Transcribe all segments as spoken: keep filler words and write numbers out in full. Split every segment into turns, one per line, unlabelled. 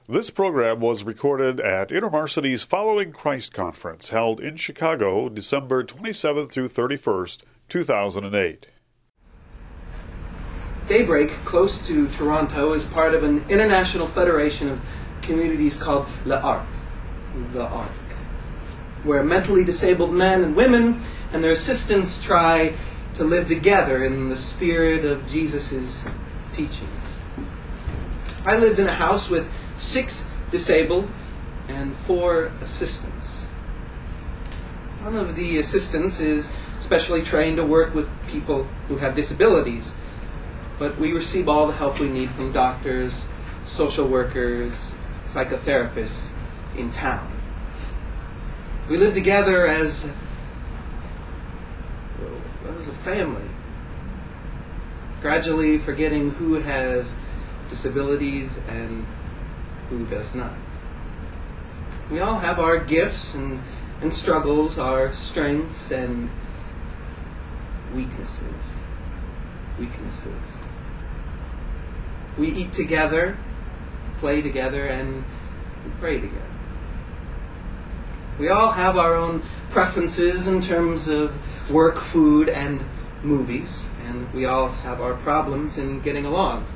This program was recorded at InterVarsity's Following Christ Conference, held in Chicago, December twenty-seventh through thirty-first, two thousand eight.
Daybreak, close to Toronto, is part of an international federation of communities called L'Arc, the Ark, where mentally disabled men and women and their assistants try to live together in the spirit of Jesus' teachings. I lived in a house with six disabled and four assistants. One of the assistants is specially trained to work with people who have disabilities, but we receive all the help we need from doctors, social workers, psychotherapists in town. We live together as, well, as a family, gradually forgetting who has disabilities and who does not. We all have our gifts and, and struggles, our strengths and weaknesses. Weaknesses. We eat together, play together, and we pray together. We all have our own preferences in terms of work, food, and movies, and we all have our problems in getting along.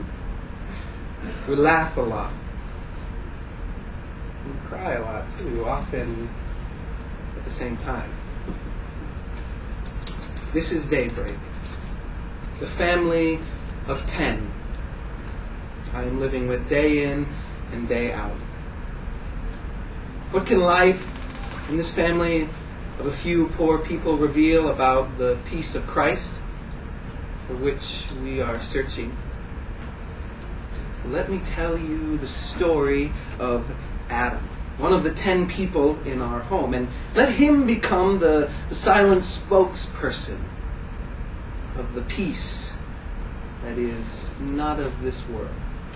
We laugh a lot. We cry a lot, too, often at the same time. This is Daybreak, the family of ten I am living with day in and day out. What can life in this family of a few poor people reveal about the peace of Christ for which we are searching? Let me tell you the story of Adam, one of the ten people in our home, and let him become the, the silent spokesperson of the peace that is not of this world.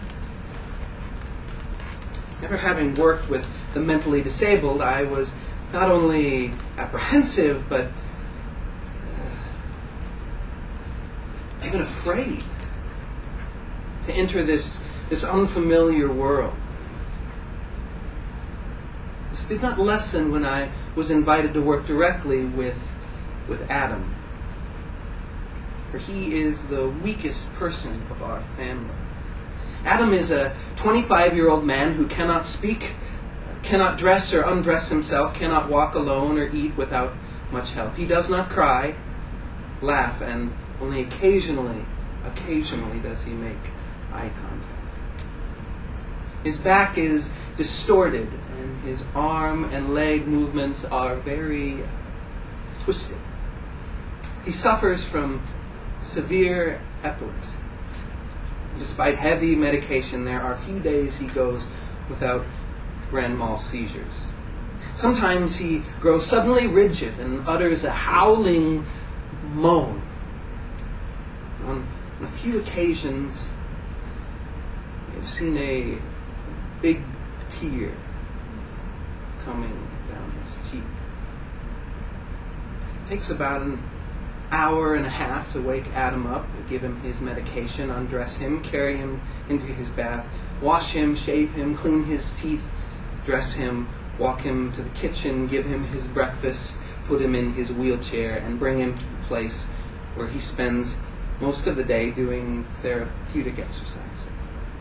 Never having worked with the mentally disabled, I was not only apprehensive, but uh, even afraid to enter this, this unfamiliar world. This did not lessen when I was invited to work directly with, with Adam, for he is the weakest person of our family. Adam is a twenty-five-year-old man who cannot speak, cannot dress or undress himself, cannot walk alone or eat without much help. He does not cry, laugh, and only occasionally, occasionally does he make eye contact. His back is distorted, and his arm and leg movements are very twisted. He suffers from severe epilepsy. Despite heavy medication, there are few days he goes without grand mal seizures. Sometimes he grows suddenly rigid and utters a howling moan. On, on a few occasions, I've seen a big tear coming down his cheek. It takes about an hour and a half to wake Adam up, give him his medication, undress him, carry him into his bath, wash him, shave him, clean his teeth, dress him, walk him to the kitchen, give him his breakfast, put him in his wheelchair, and bring him to the place where he spends most of the day doing therapeutic exercises.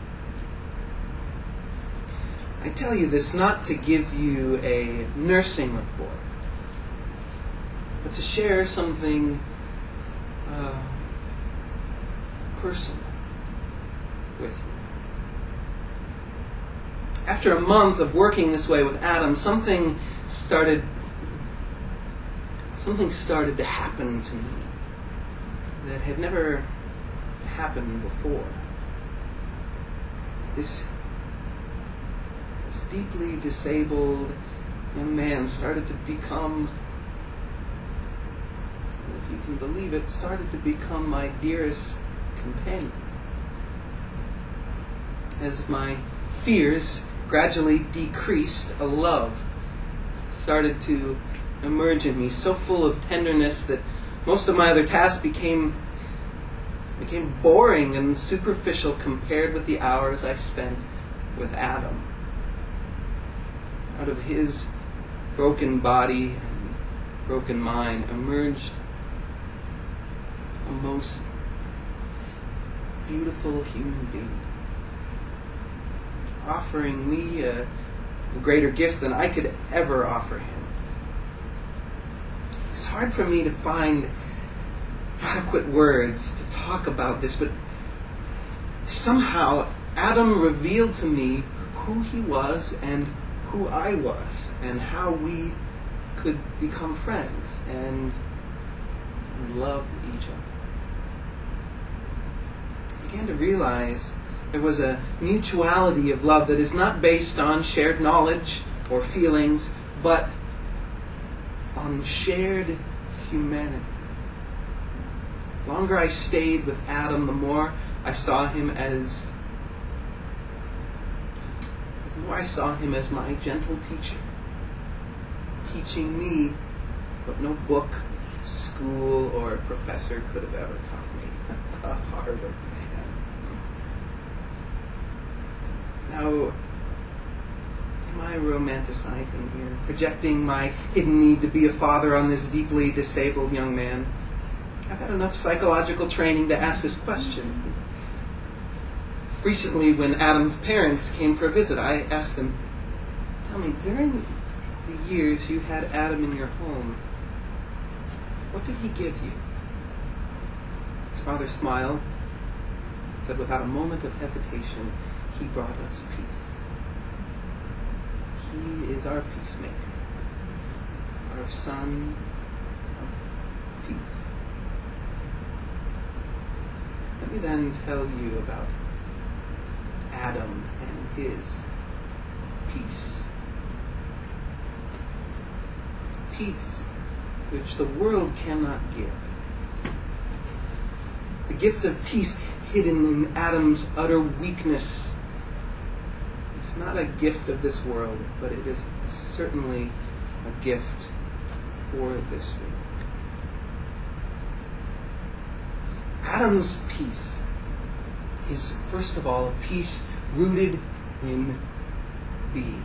I tell you this not to give you a nursing report, but to share something uh, personal with you. After a month of working this way with Adam, something started something started to happen to me that had never happened before. This, this deeply disabled young man started to become, if you can believe it, started to become my dearest companion. As my fears gradually decreased, a love started to emerge in me, so full of tenderness that most of my other tasks became became boring and superficial compared with the hours I spent with Adam. Out of his broken body and broken mind emerged a most beautiful human being, offering me a, a greater gift than I could ever offer him. It's hard for me to find adequate words to talk about this, but somehow Adam revealed to me who he was and who I was, and how we could become friends and love each other. I began to realize there was a mutuality of love that is not based on shared knowledge or feelings, but on shared humanity. The longer I stayed with Adam, the more I saw him as the more I saw him as my gentle teacher, teaching me what no book, school, or professor could have ever taught me. A Harvard man. Now, am I romanticizing here, projecting my hidden need to be a father on this deeply disabled young man? I've had enough psychological training to ask this question. Recently, when Adam's parents came for a visit, I asked them, tell me, during the years you had Adam in your home, what did he give you? His father smiled and said without a moment of hesitation, he brought us peace. He is our peacemaker, our son of peace. Let me then tell you about Adam and his peace. Peace which the world cannot give. The gift of peace hidden in Adam's utter weakness is not a gift of this world, but it is certainly a gift for this world. Adam's peace is, first of all, a peace rooted in being.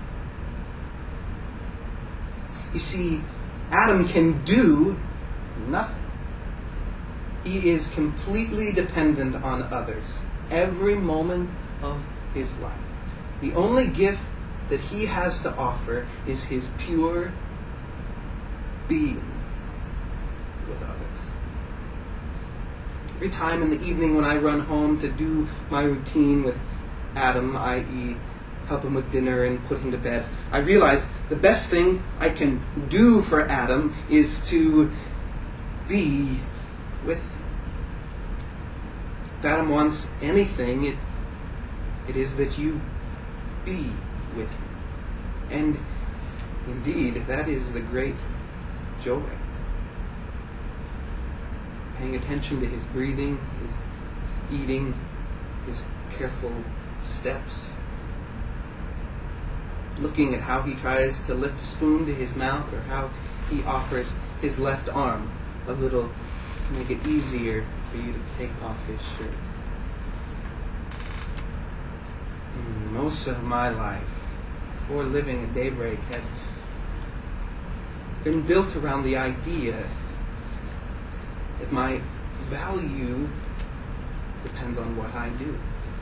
You see, Adam can do nothing. He is completely dependent on others every moment of his life. The only gift that he has to offer is his pure being with others. Every time in the evening when I run home to do my routine with Adam, that is help him with dinner and put him to bed, I realize the best thing I can do for Adam is to be with him. If Adam wants anything, it, it is that you be with him. And indeed, that is the great joy. Paying attention to his breathing, his eating, his careful steps. Looking at how he tries to lift a spoon to his mouth, or how he offers his left arm a little to make it easier for you to take off his shirt. And most of my life, before living at Daybreak, had been built around the idea that my value depends on what I do.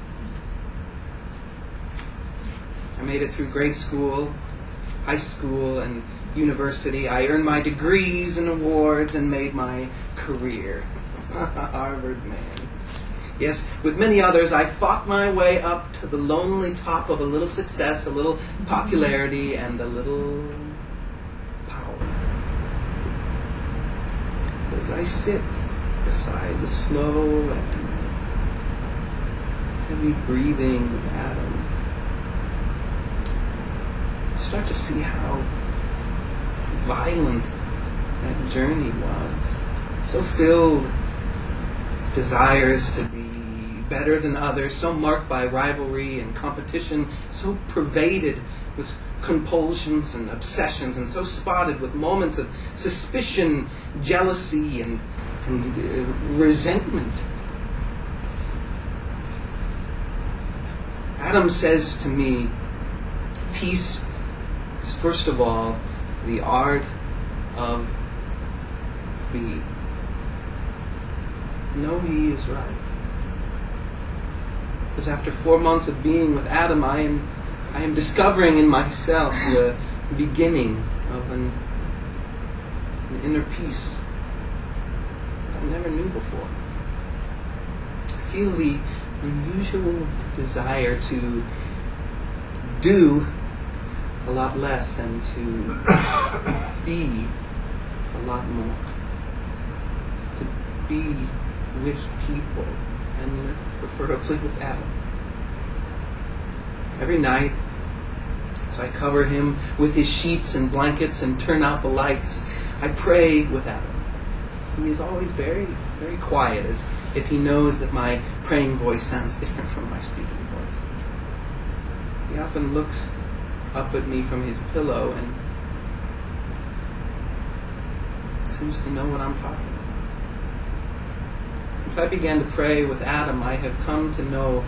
I made it through grade school, high school, and university. I earned my degrees and awards and made my career. Harvard man. Yes, with many others, I fought my way up to the lonely top of a little success, a little popularity, and a little power. As I sit beside the slow and heavy breathing of Adam, start to see how violent that journey was. So filled with desires to be better than others, so marked by rivalry and competition, so pervaded with compulsions and obsessions, and so spotted with moments of suspicion, jealousy, and, and uh, resentment. Adam says to me, peace is first of all the art of being. No, he is right. Because after four months of being with Adam, I am I am discovering in myself the beginning of an, an inner peace that I never knew before. I feel the unusual desire to do a lot less and to be a lot more. To be with people, and preferably with Adam. Every night, as I cover him with his sheets and blankets and turn out the lights, I pray with Adam. He is always very, very quiet, as if he knows that my praying voice sounds different from my speaking voice. He often looks up at me from his pillow and seems to know what I'm talking about. Since I began to pray with Adam, I have come to know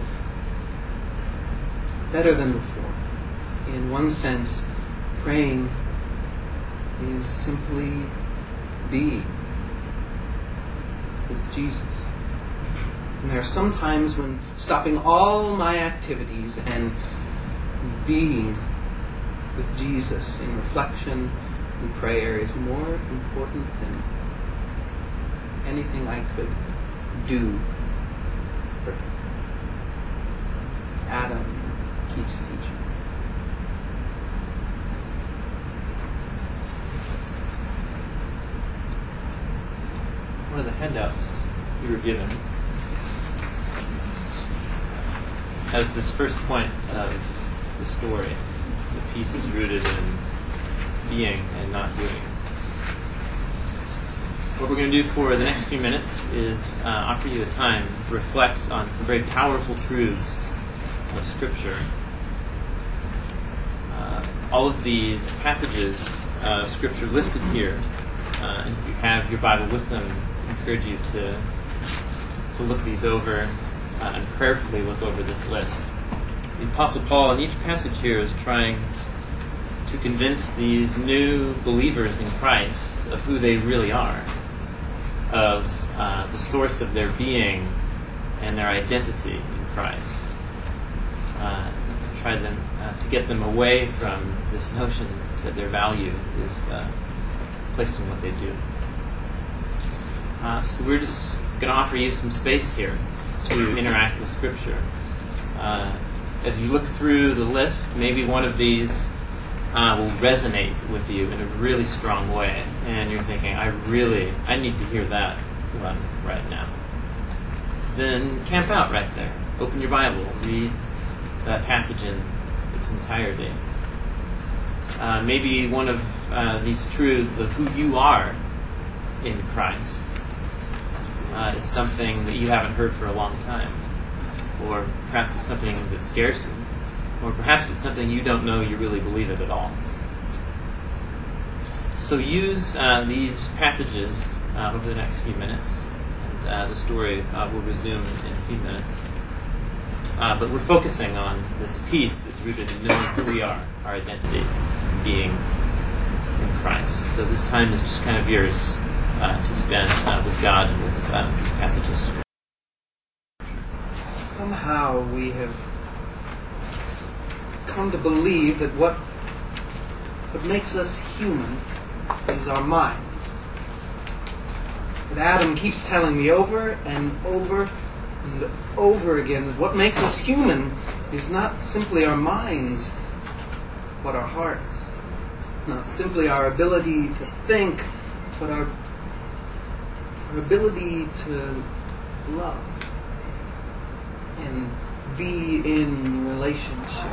better than before. In one sense, praying is simply being with Jesus. And there are some times when stopping all my activities and being with Jesus in reflection and prayer is more important than anything I could do for him. Adam keeps teaching.
One of the handouts you were given has this first point of the story. The peace is rooted in being and not doing. What we're going to do for the next few minutes is uh, offer you a time to reflect on some very powerful truths of Scripture. Uh, all of these passages of Scripture listed here, uh, if you have your Bible with them, I encourage you to, to look these over uh, and prayerfully look over this list. The Apostle Paul in each passage here is trying to convince these new believers in Christ of who they really are, of uh, the source of their being and their identity in Christ. Uh, try them uh, to get them away from this notion that their value is uh, placed in what they do. Uh, so we're just going to offer you some space here to interact with Scripture. Uh, as you look through the list, maybe one of these uh, will resonate with you in a really strong way, and you're thinking, I really, I need to hear that one right now. Then camp out right there. Open your Bible. Read that passage in its entirety. Uh, maybe one of uh, these truths of who you are in Christ uh, is something that you haven't heard for a long time. Or perhaps it's something that scares you. Or perhaps it's something you don't know you really believe it at all. So use uh, these passages uh, over the next few minutes. And uh, the story uh, will resume in a few minutes. Uh, but we're focusing on this peace that's rooted in knowing who we are, our identity, being in Christ. So this time is just kind of yours uh, to spend uh, with God and with uh, these passages.
Somehow we have come to believe that what what makes us human is our minds. But Adam keeps telling me over and over and over again that what makes us human is not simply our minds, but our hearts. Not simply our ability to think, but our, our ability to love and be in relationship.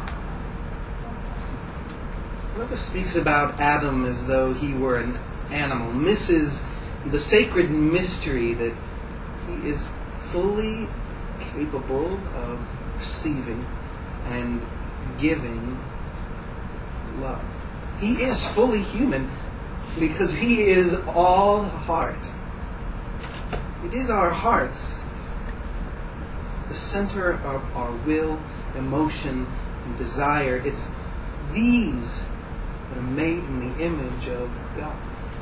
Whoever speaks about Adam as though he were an animal misses the sacred mystery that he is fully capable of receiving and giving love. He is fully human because he is all heart. It is our hearts, the center of our will emotion, and desire. It's these that are made in the image of God.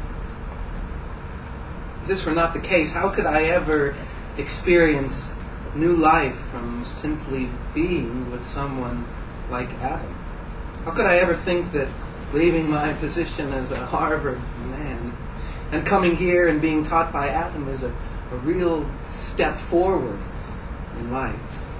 If this were not the case, how could I ever experience new life from simply being with someone like Adam? How could I ever think that leaving my position as a Harvard man and coming here and being taught by Adam is a, a real step forward in life?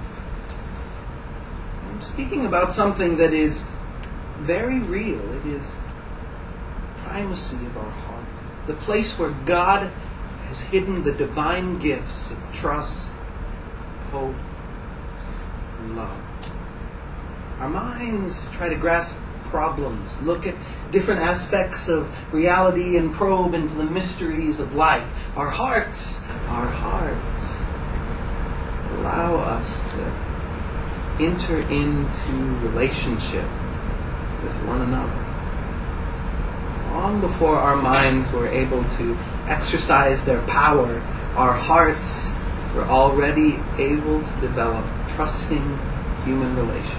I'm speaking about something that is very real. It is primacy of our heart, the place where God has hidden the divine gifts of trust, hope, and love. Our minds try to grasp problems, look at different aspects of reality, and probe into the mysteries of life. Our hearts, our hearts allow us to enter into relationship with one another. Long before our minds were able to exercise their power, our hearts were already able to develop trusting human relationships.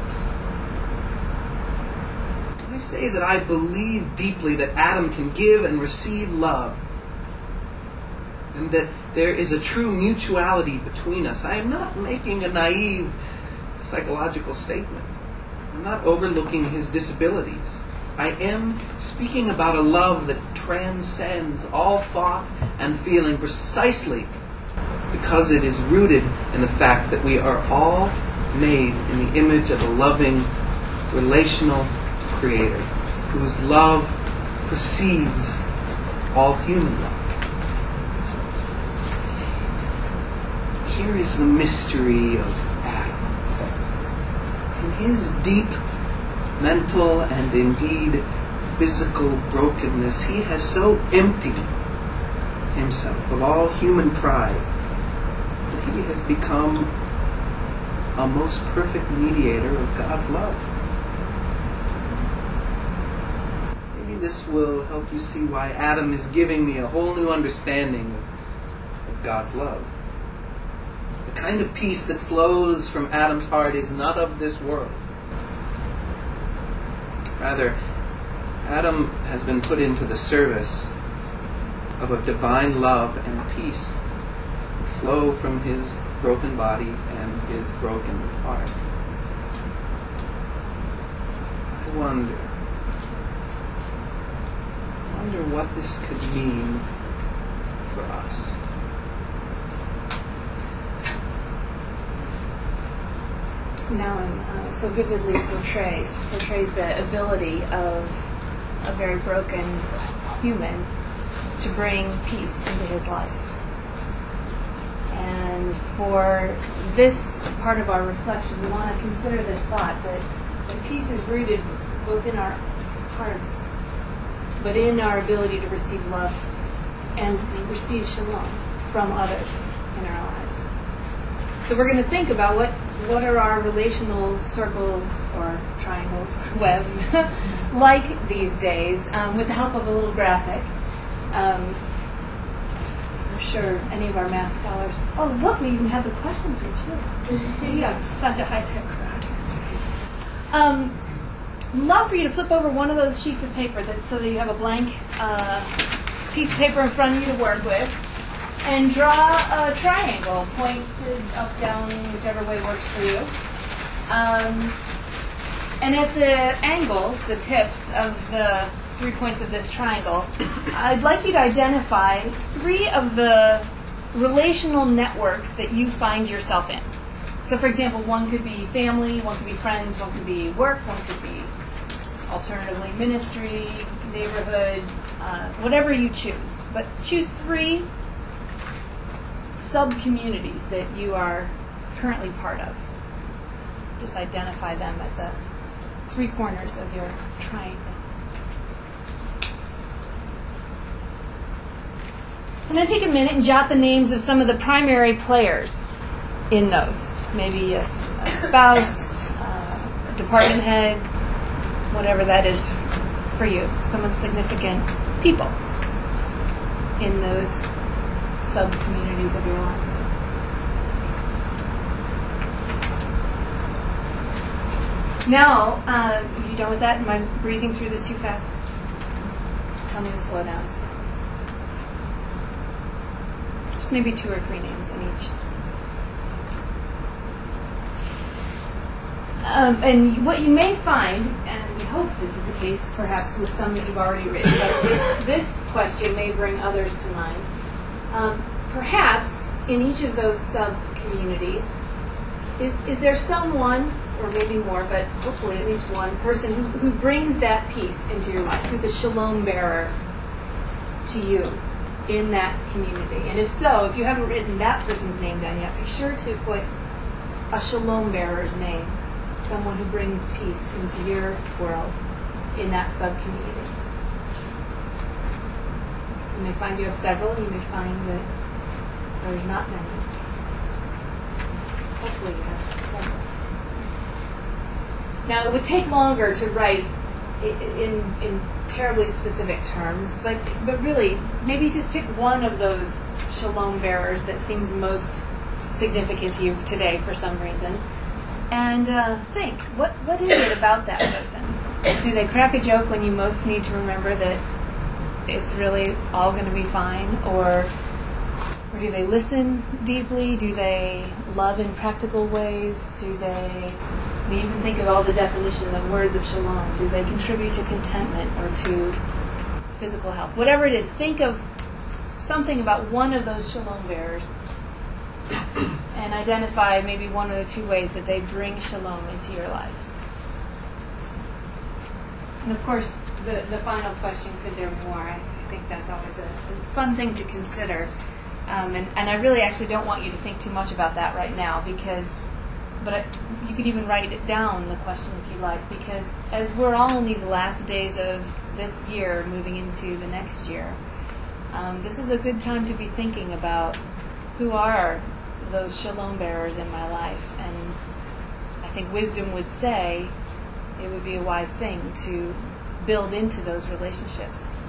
I say that I believe deeply that Adam can give and receive love, and that there is a true mutuality between us. I am not making a naive psychological statement. I'm not overlooking his disabilities. I am speaking about a love that transcends all thought and feeling, precisely because it is rooted in the fact that we are all made in the image of a loving, relational Creator, whose love precedes all human love. Here is the mystery of Adam. In his deep mental and indeed physical brokenness, he has so emptied himself of all human pride that he has become a most perfect mediator of God's love. This will help you see why Adam is giving me a whole new understanding of, of God's love. The kind of peace that flows from Adam's heart is not of this world. Rather, Adam has been put into the service of a divine love and peace that flow from his broken body and his broken heart. I wonder I wonder what this could mean for us.
Noun uh, so vividly portrays portrays the ability of a very broken human to bring peace into his life. And for this part of our reflection, we want to consider this thought that, that peace is rooted both in our hearts, but in our ability to receive love and receive shalom from others in our lives. So we're going to think about what, what are our relational circles or triangles, webs, like these days, um, with the help of a little graphic. Um, I'm sure any of our math scholars, oh look, we even have the questions here too. We have such a high-tech crowd here. Um, love for you to flip over one of those sheets of paper that, so that you have a blank uh, piece of paper in front of you to work with, and draw a triangle, pointed up, down, whichever way works for you. Um, and at the angles, the tips of the three points of this triangle, I'd like you to identify three of the relational networks that you find yourself in. So, for example, one could be family, one could be friends, one could be work, one could be alternatively ministry, neighborhood, uh, whatever you choose. But choose three sub-communities that you are currently part of. Just identify them at the three corners of your triangle. And then take a minute and jot the names of some of the primary players in those. Maybe a, a spouse, uh, a department head, whatever that is f- for you. Some of the significant people in those sub-communities of your life. Now, uh, are you done with that? Am I breezing through this too fast? Tell me to slow down. Just maybe two or three names in each. Um, and what you may find, and we hope this is the case, perhaps with some that you've already written, but this, this question may bring others to mind. Um, perhaps in each of those sub-communities, is, is there someone, or maybe more, but hopefully at least one person who, who brings that peace into your life, who's a shalom bearer to you in that community? And if so, if you haven't written that person's name down yet, be sure to put a shalom bearer's name, someone who brings peace into your world in that sub-community. You may find you have several, you may find that there's not many. Hopefully you have several. Now, it would take longer to write in, in terribly specific terms, but, but really, maybe just pick one of those shalom bearers that seems most significant to you today for some reason, and uh, think, what what is it about that person? Do they crack a joke when you most need to remember that it's really all going to be fine? Or, or do they listen deeply? Do they love in practical ways? Do they, I mean, even think of all the definition of words of shalom. Do they contribute to contentment or to physical health? Whatever it is, think of something about one of those shalom bearers and identify maybe one or two ways that they bring shalom into your life. And of course, the, the final question, could there be more? I think that's always a, a fun thing to consider. Um, and, and I really actually don't want you to think too much about that right now, because, but I, you could even write it down, the question, if you like, because as we're all in these last days of this year, moving into the next year, um, this is a good time to be thinking about who are those shalom bearers in my life. And I think wisdom would say it would be a wise thing to build into those relationships.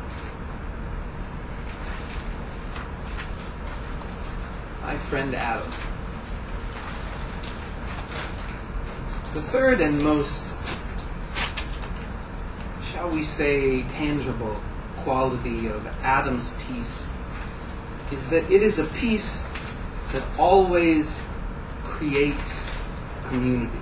My friend Adam. The third and most, shall we say, tangible quality of Adam's peace is that it is a peace that always creates community.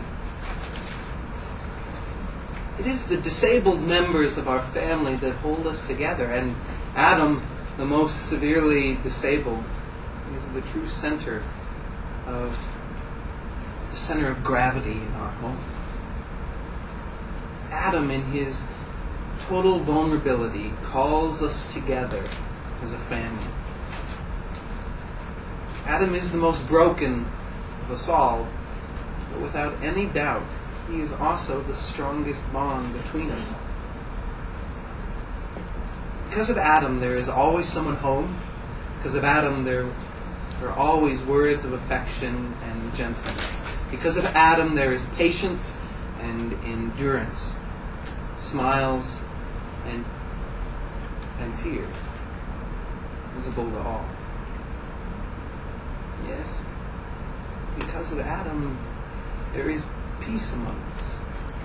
It is the disabled members of our family that hold us together, and Adam, the most severely disabled, is the true center of the center of gravity in our home. Adam, in his total vulnerability, calls us together as a family. Adam is the most broken of us all, but without any doubt, he is also the strongest bond between us all. Because of Adam, there is always someone home. Because of Adam, there, there are always words of affection and gentleness. Because of Adam, there is patience and endurance, smiles and, and tears, visible to all. Yes, because of Adam, there is peace among us.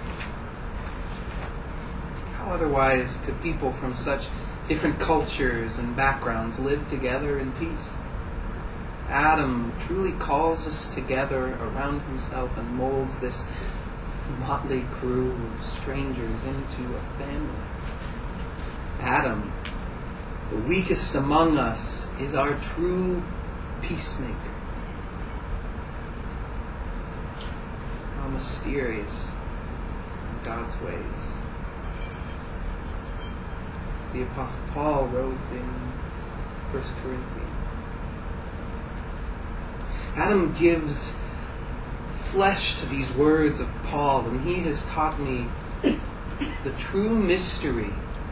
How otherwise could people from such different cultures and backgrounds live together in peace? Adam truly calls us together around himself and molds this motley crew of strangers into a family. Adam, the weakest among us, is our true peacemaker. How mysterious in God's ways. As the Apostle Paul wrote in First Corinthians. Adam gives flesh to these words of Paul, and he has taught me the true mystery,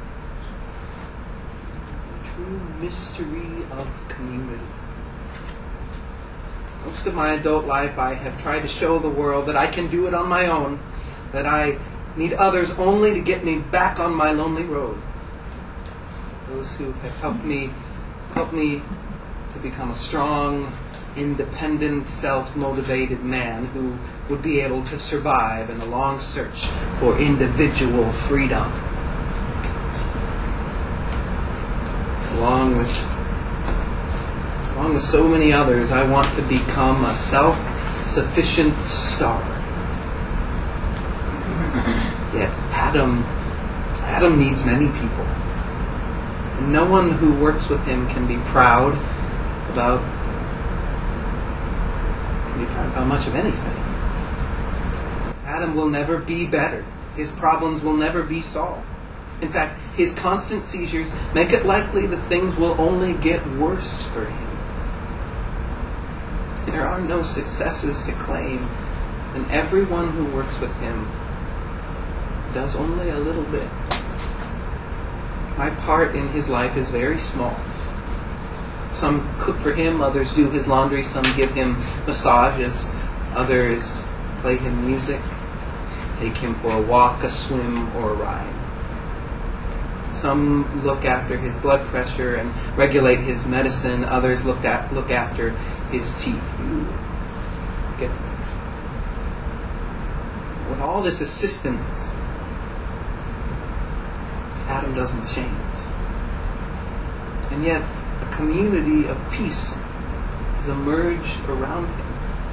the true mystery of community. Most of my adult life I have tried to show the world that I can do it on my own, that I need others only to get me back on my lonely road. Those who have helped me, helped me to become a strong, independent, self-motivated man who would be able to survive in a long search for individual freedom. Along with, along with so many others, I want to become a self-sufficient star. Yet Adam, Adam needs many people. And no one who works with him can be proud about, can be proud about much of anything. Adam will never be better. His problems will never be solved. In fact, his constant seizures make it likely that things will only get worse for him. There are no successes to claim, and everyone who works with him does only a little bit. My part in his life is very small. Some cook for him, others do his laundry, some give him massages, others play him music, take him for a walk, a swim, or a ride. Some look after his blood pressure and regulate his medicine. Others look at look after his teeth. You get the picture. With all this assistance, Adam doesn't change. And yet, a community of peace has emerged around him.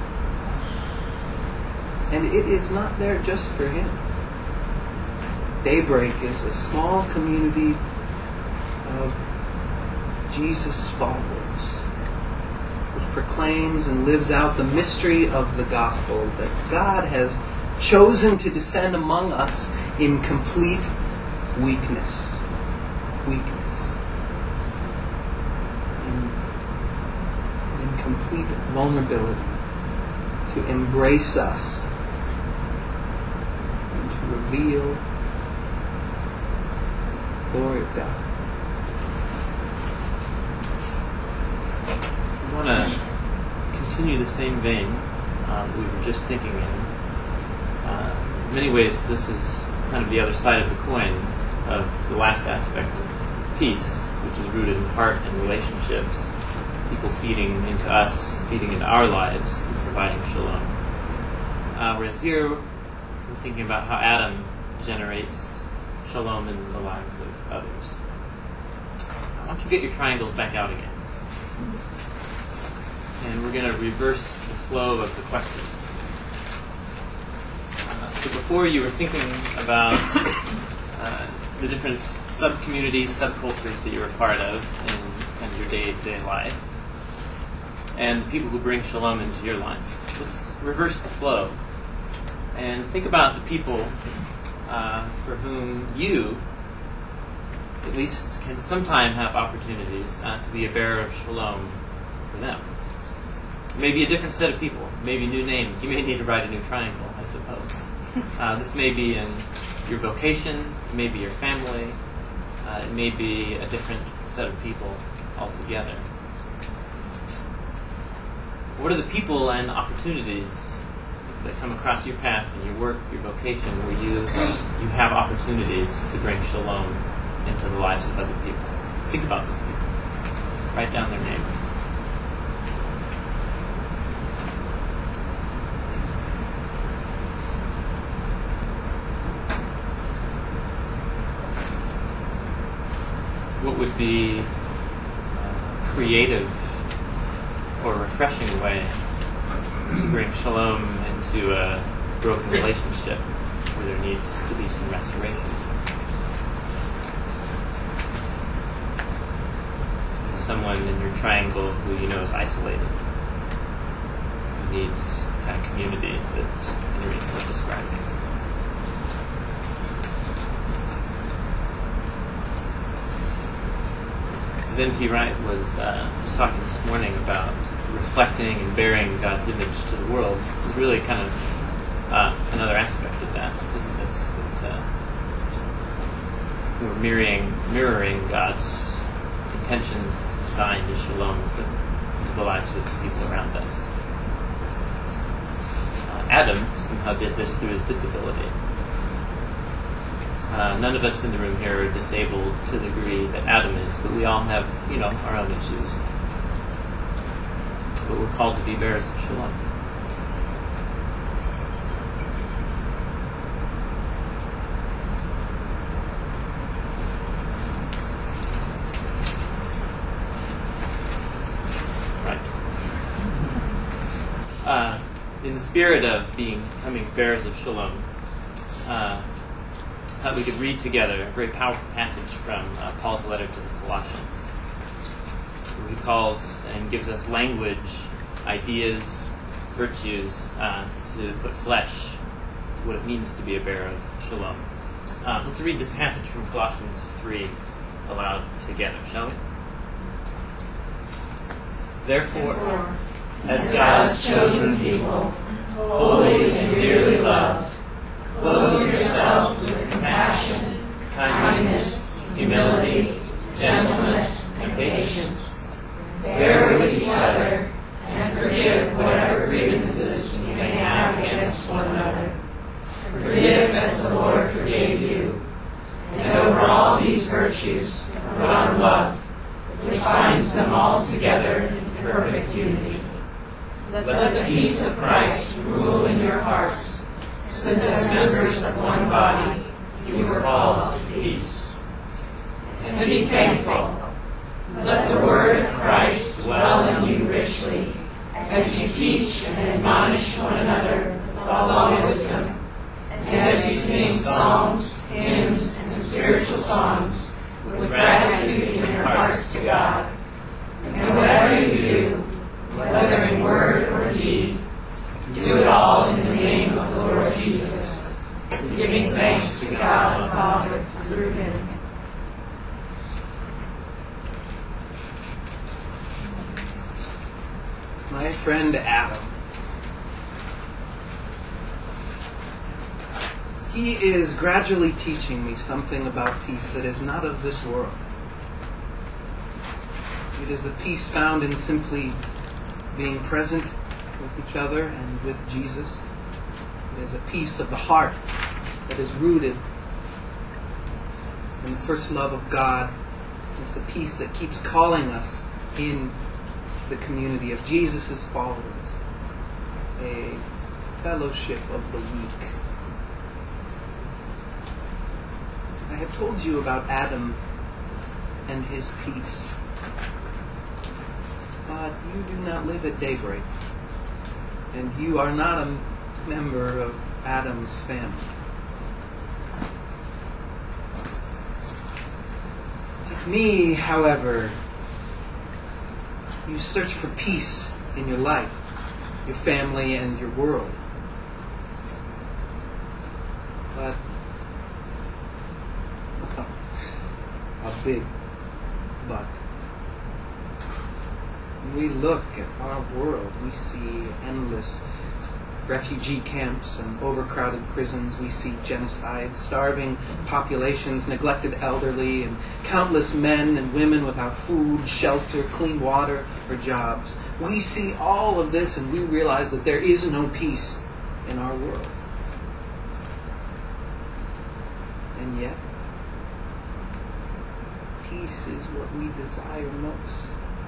And it is not there just for him. Daybreak is a small community of Jesus followers, which proclaims and lives out the mystery of the gospel that God has chosen to descend among us in complete weakness. Weakness. In, in complete vulnerability. To embrace us and to reveal glory of God.
I want to continue the same vein um, we were just thinking in. Uh, in many ways, this is kind of the other side of the coin of the last aspect of peace, which is rooted in heart and relationships, people feeding into us, feeding into our lives, and providing shalom. Uh, whereas here, we're thinking about how Adam generates shalom in the lives of others. Why don't you get your triangles back out again? And we're going to reverse the flow of the question. Uh, so before you were thinking about uh, the different sub-communities, subcultures that you're a part of in, in your day-to-day life, and the people who bring shalom into your life. Let's reverse the flow and think about the people Uh, for whom you, at least, can sometime have opportunities uh, to be a bearer of shalom for them. Maybe a different set of people, maybe new names. You may need to write a new triangle, I suppose. Uh, this may be in your vocation, it may be your family, uh, it may be a different set of people altogether. What are the people and opportunities that come across your path in your work, your vocation, where you you have opportunities to bring shalom into the lives of other people? Think about those people. Write down their names. What would be a creative or refreshing way to bring shalom into a broken relationship where there needs to be some restoration? Someone in your triangle who you know is isolated, who needs the kind of community that Enrique was describing. Because N T Wright was, uh, was talking this morning about reflecting and bearing God's image to the world. This is really kind of uh, another aspect of that, isn't this? That uh, we're mirroring, mirroring God's intentions, His design, His shalom into the lives of the people around us. Uh, Adam somehow did this through his disability. Uh, none of us in the room here are disabled to the degree that Adam is, but we all have, you know, our own issues. but we're called to be bearers of shalom. Right. Uh, in the spirit of being becoming bearers of shalom, uh, thought we could read together a very powerful passage from uh, Paul's letter to the Colossians, where he calls and gives us language, ideas, virtues uh, to put flesh to what it means to be a bearer of shalom. Uh, let's read this passage from Colossians three aloud together, shall we? Therefore,
Therefore
as
God's chosen people, holy and dearly loved, clothe yourselves with compassion, kindness, humility, gentleness, and patience. Bear with each other, and forgive whatever grievances you may have against one another. Forgive as the Lord forgave you. And over all these virtues, put on love, which binds them all together in perfect unity. Let the peace of Christ rule in your hearts, since as members of one body you were called to peace. And be thankful. Let the word of Christ dwell in you richly, as you teach and admonish one another with all wisdom, and as you sing psalms, hymns, and spiritual songs with gratitude in your hearts to God. And whatever you do, whether in word or deed, do it all in the name of the Lord Jesus, giving thanks to God the Father through him.
My friend Adam. He is gradually teaching me something about peace that is not of this world. It is a peace found in simply being present with each other and with Jesus. It is a peace of the heart that is rooted in the first love of God. It's a peace that keeps calling us in the community of Jesus' followers, a fellowship of the weak. I have told you about Adam and his peace, but you do not live at daybreak, and you are not a member of Adam's family. Like me, however, you search for peace in your life, your family, and your world. But a big but. When we look at our world, we see endless refugee camps and overcrowded prisons. We see genocide, starving populations, neglected elderly, and countless men and women without food, shelter, clean water, or jobs. We see all of this and we realize that there is no peace in our world. And yet, peace is what we desire most.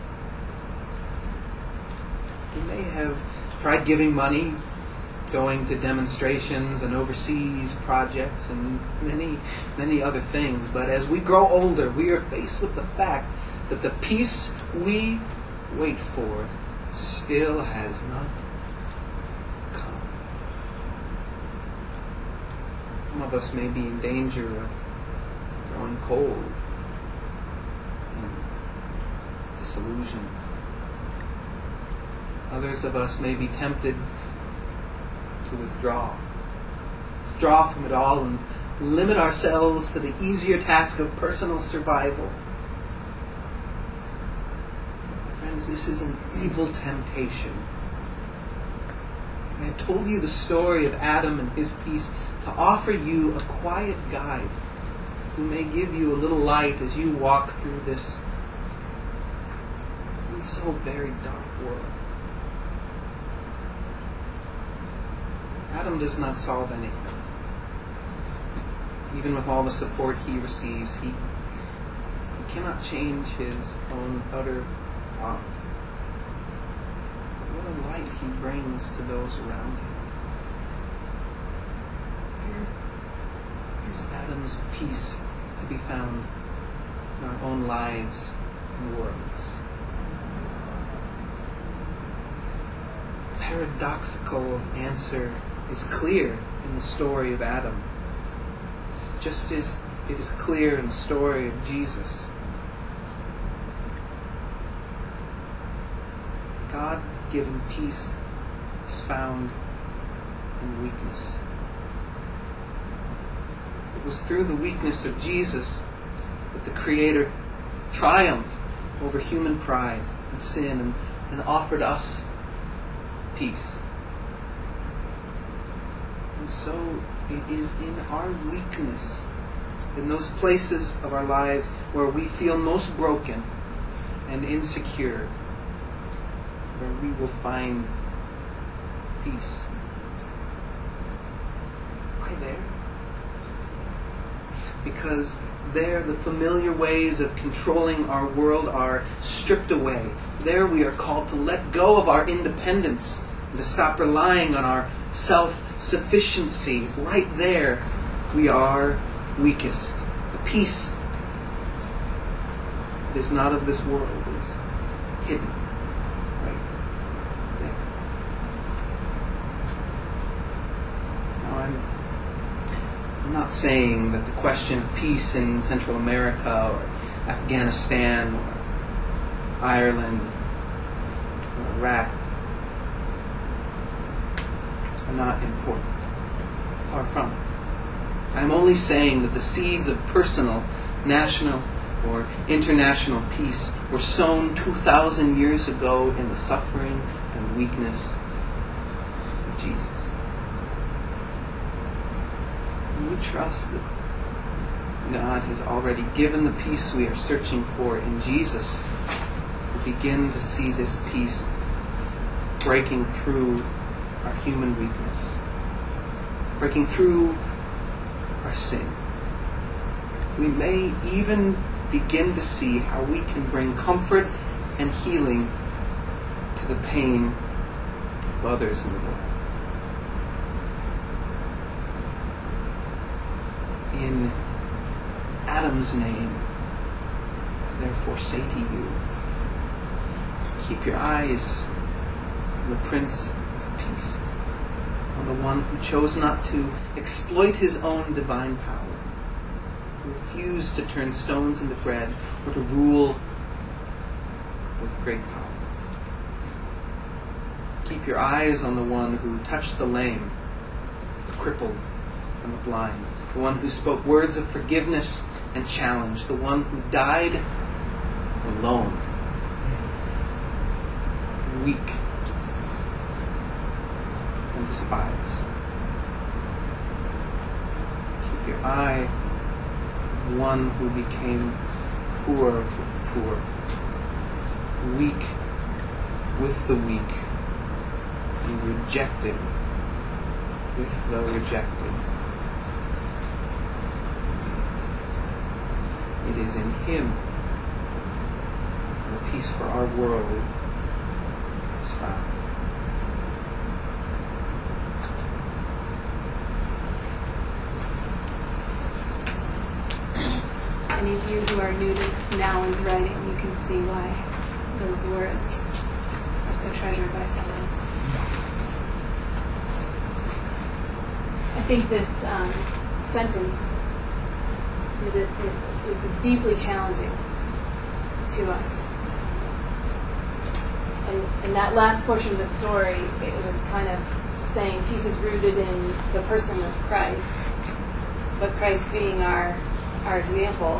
We may have tried giving money, going to demonstrations and overseas projects and many, many other things. But as we grow older, we are faced with the fact that the peace we wait for still has not come. Some of us may be in danger of growing cold and disillusioned. Others of us may be tempted to withdraw. Withdraw from it all and limit ourselves to the easier task of personal survival. Friends, this is an evil temptation. I have told you the story of Adam and his peace to offer you a quiet guide who may give you a little light as you walk through this so very dark world. Adam does not solve anything. Even with all the support he receives, he, he cannot change his own utter poverty. light he brings to those around him. Where is Adam's peace to be found in our own lives and worlds? The paradoxical answer is clear in the story of Adam, just as it is clear in the story of Jesus. God-given peace is found in weakness. It was through the weakness of Jesus that the Creator triumphed over human pride and sin and, and offered us peace. And so it is in our weakness, in those places of our lives where we feel most broken and insecure, where we will find peace. Why there? Because there the familiar ways of controlling our world are stripped away. There we are called to let go of our independence and to stop relying on our self-sufficiency. Right there we are weakest. The peace that is not of this world is hidden. I'm not saying that the question of peace in Central America or Afghanistan or Ireland or Iraq are not important. Far from it. I'm only saying that the seeds of personal, national, or international peace were sown two thousand years ago in the suffering and weakness of Jesus. We trust that God has already given the peace we are searching for in Jesus. We begin to see this peace breaking through our human weakness, breaking through our sin. We may even begin to see how we can bring comfort and healing to the pain of others in the world. In Adam's name, I therefore say to you, keep your eyes on the Prince of Peace, on the one who chose not to exploit his own divine power, who refused to turn stones into bread, or to rule with great power. Keep your eyes on the one who touched the lame, the crippled, and the blind, the one who spoke words of forgiveness and challenge, the one who died alone, weak and despised. Keep your eye on the one who became poor with the poor, weak with the weak, and rejected with the rejected. It is in Him the peace for our world is found.
Any of you who are new to Nowlan's writing, you can see why those words are so treasured by some of us. I think this um, sentence is, a, is deeply challenging to us. And in that last portion of the story, it was kind of saying peace is rooted in the person of Christ, but Christ being our our example,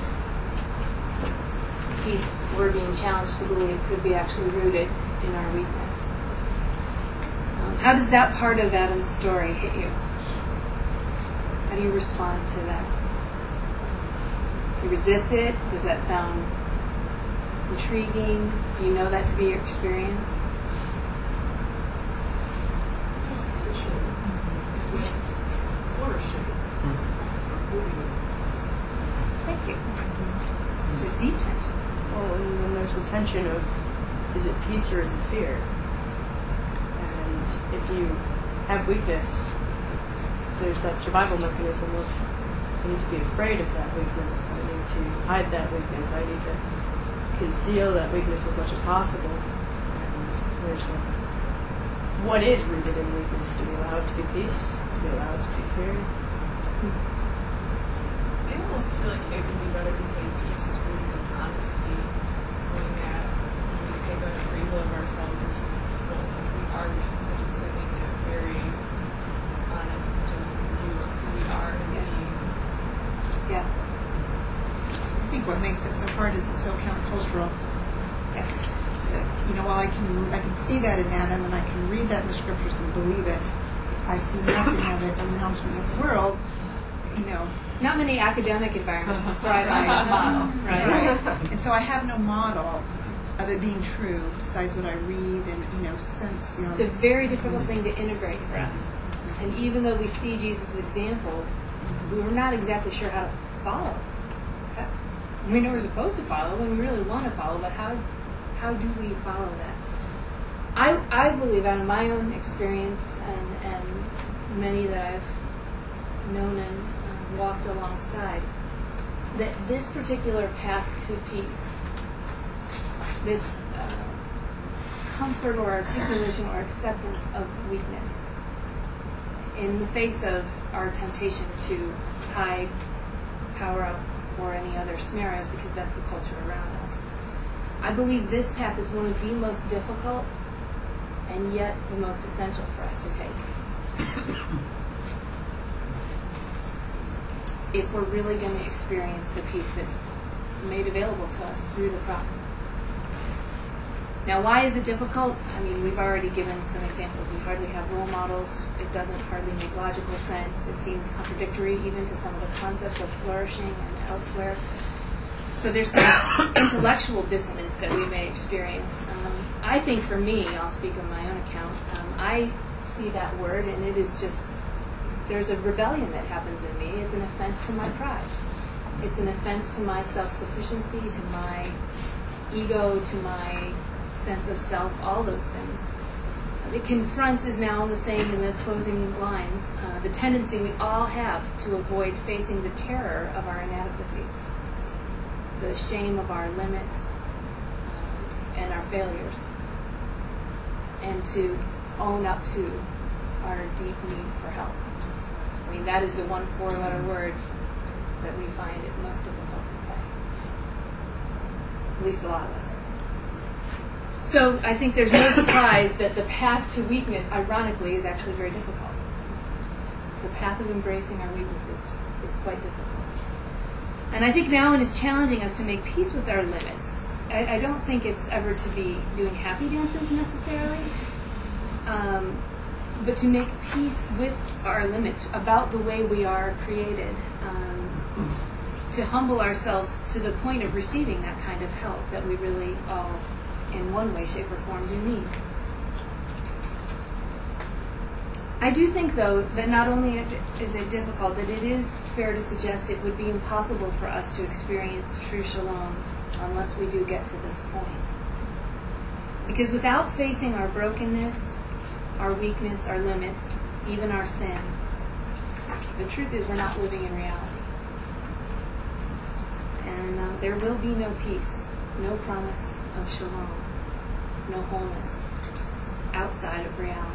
peace we're being challenged to believe could be actually rooted in our weakness. Um, how does that part of Adam's story hit you? How do you respond to that? Do you resist it? Does that sound intriguing? Do you know that to be your experience?
Flourishing.
Thank you. There's deep tension.
Well, and then there's the tension of, is it peace or is it fear? if you have weakness, there's that survival mechanism of I need to be afraid of that weakness. I need to hide that weakness. I need to conceal that weakness as much as possible. And there's a, what is rooted in weakness? Do we allow it to be peace? Do we allow it to be fear?
I almost feel like it would be better to say peace is rooted in honesty, knowing that when we take an appraisal of ourselves as human people, we are weak, but just living in a very honest and genuine view of who we are as beings.
Yeah.
I think what makes it so hard is it's so countercultural.
Yes.
So, you know, while I can I can see that in Adam and I can read that in the scriptures and believe it, I see nothing of it around me in the world. You know,
Not many academic environments thrive on this model, right?
right? And so I have no model of it being true besides what I read and you know sense. You know,
It's a very difficult thing to integrate for us. And even though we see Jesus' example, we're not exactly sure how to follow. We know we're supposed to follow and we really want to follow, but how how do we follow that? I, I believe out of my own experience and, and many that I've known and um, walked alongside, that this particular path to peace, this uh, comfort or articulation or acceptance of weakness in the face of our temptation to hide, power up, or any other scenarios because that's the culture around us. I believe this path is one of the most difficult and yet the most essential for us to take. If we're really going to experience the peace that's made available to us through the cross. Now, why is it difficult? I mean, we've already given some examples. We hardly have role models. It doesn't hardly make logical sense. It seems contradictory even to some of the concepts of flourishing and elsewhere. So there's some intellectual dissonance that we may experience. Um, I think for me, I'll speak on my own account, um, I see that word and it is just, there's a rebellion that happens in me. It's an offense to my pride. It's an offense to my self-sufficiency, to my ego, to my sense of self, all those things. It confronts, is now the saying in the closing lines, uh, the tendency we all have to avoid facing the terror of our inadequacies, the shame of our limits uh, and our failures, and to own up to our deep need for help. I mean, that is the one four-letter word that we find it most difficult to say. At least a lot of us. So I think there's no surprise that the path to weakness, ironically, is actually very difficult. The path of embracing our weaknesses is quite difficult. And I think Nouwen is challenging us to make peace with our limits. I, I don't think it's ever to be doing happy dances necessarily, um, but to make peace with our limits about the way we are created, um, to humble ourselves to the point of receiving that kind of help that we really all, in one way, shape, or form, do need. I do think, though, that not only is it difficult, that it is fair to suggest it would be impossible for us to experience true shalom unless we do get to this point. Because without facing our brokenness, our weakness, our limits, even our sin, the truth is we're not living in reality. And uh, there will be no peace, no promise of shalom, no wholeness outside of reality.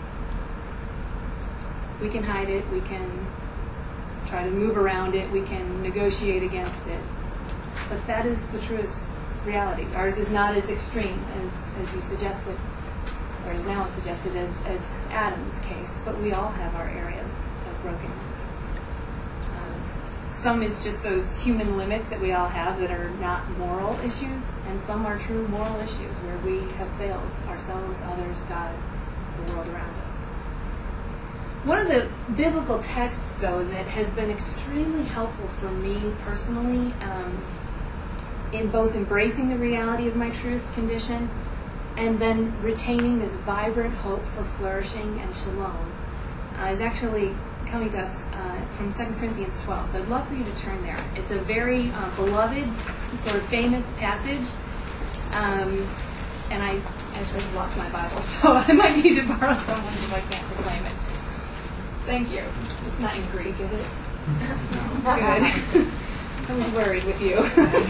We can hide it, we can try to move around it, we can negotiate against it. But that is the truest reality. Ours is not as extreme as, as you suggested, or as now it's suggested as, as Adam's case, but we all have our areas of brokenness. Um, some is just those human limits that we all have that are not moral issues, and some are true moral issues where we have failed ourselves, others, God, the world around us. One of the biblical texts, though, that has been extremely helpful for me personally um, in both embracing the reality of my truest condition and then retaining this vibrant hope for flourishing and shalom uh, is actually coming to us uh, from Second Corinthians twelve. So I'd love for you to turn there. It's a very uh, beloved, sort of famous passage. Um, and I actually lost my Bible, so I might need to borrow someone's if I can't proclaim it. Thank you. It's not in Greek, is it? Good. I was worried with you.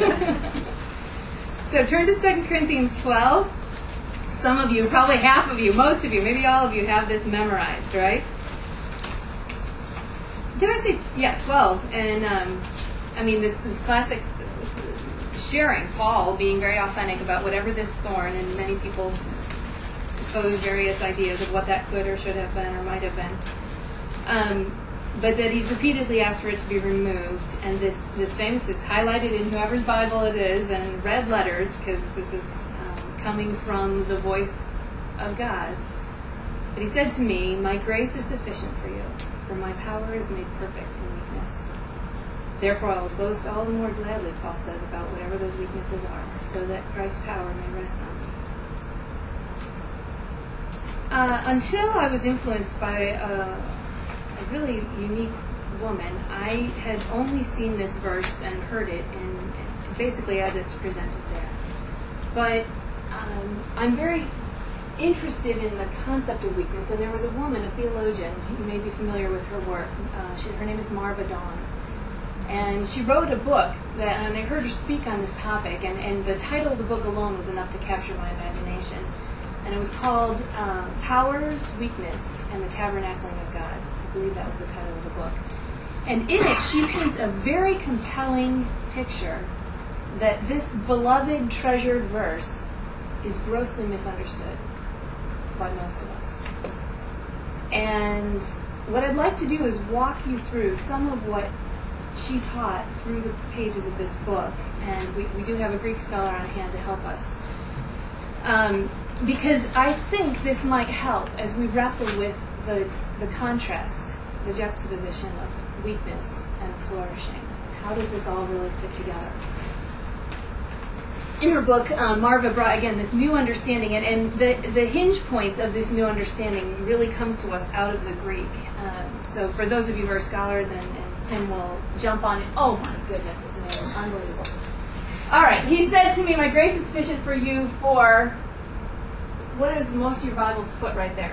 So turn to Second Corinthians twelve. Some of you, probably half of you, most of you, maybe all of you have this memorized, right? Did I say, t- yeah, twelve. And, um, I mean, this, this classic sharing, Paul being very authentic about whatever this thorn, and many people pose various ideas of what that could or should have been or might have been. Um, but that he's repeatedly asked for it to be removed. And this, this famous, it's highlighted in whoever's Bible it is and red letters, because this is um, coming from the voice of God. But he said to me, "My grace is sufficient for you, for my power is made perfect in weakness. Therefore I will boast all the more gladly," Paul says, "about whatever those weaknesses are, so that Christ's power may rest on me." Uh, until I was influenced by a, a really unique woman, I had only seen this verse and heard it in, in basically as it's presented there. But um, I'm very interested in the concept of weakness, and there was a woman, a theologian, you may be familiar with her work. Uh, she, her name is Marva Dawn. And she wrote a book, that, and I heard her speak on this topic, and, and the title of the book alone was enough to capture my imagination. And it was called uh, Powers, Weakness, and the Tabernacling of God. I believe that was the title of the book. And in it, she paints a very compelling picture that this beloved, treasured verse is grossly misunderstood by most of us. And what I'd like to do is walk you through some of what she taught through the pages of this book, and we, we do have a Greek scholar on hand to help us. Um, because I think this might help as we wrestle with the, the contrast, the juxtaposition of weakness and flourishing. How does this all really fit together? In her book, um, Marva brought, again, this new understanding, and, and the, the hinge points of this new understanding really comes to us out of the Greek. Um, so for those of you who are scholars, and, and Tim will jump on it. Oh my goodness, this man is unbelievable. All right, he said to me, "My grace is sufficient for you for," what does most of your Bibles put right there?